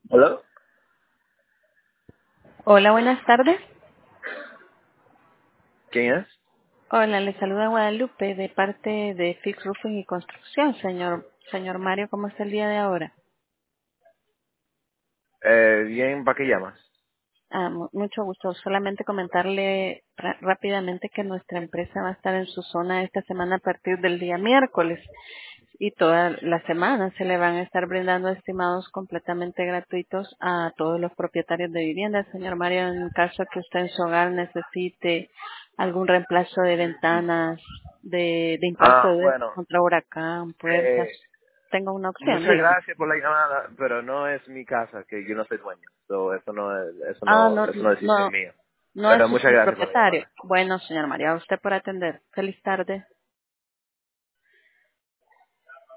¿Hola? Hola, buenas tardes. ¿Quién es? Hola, le saluda Guadalupe de parte de Fix Roofing y Construcción, señor Mario, ¿cómo está el día de ahora? Bien, ¿para qué llamas? Mucho gusto. Solamente comentarle rápidamente que nuestra empresa va a estar en su zona esta semana a partir del día miércoles y toda la semana se le van a estar brindando estimados completamente gratuitos a todos los propietarios de viviendas. Señor Mario, en caso que usted en su hogar necesite algún reemplazo de ventanas, de impacto Bueno, contra huracán, puertas, eh, tengo una opción, muchas dígame. gracias por la llamada, pero no es mi casa, que yo no soy dueño. So, Ah, no, eso no es decisión no, mía. no es Pero muchas su gracias por la propietario. llamada. Bueno, señor Mario, a usted por atender. Feliz tarde.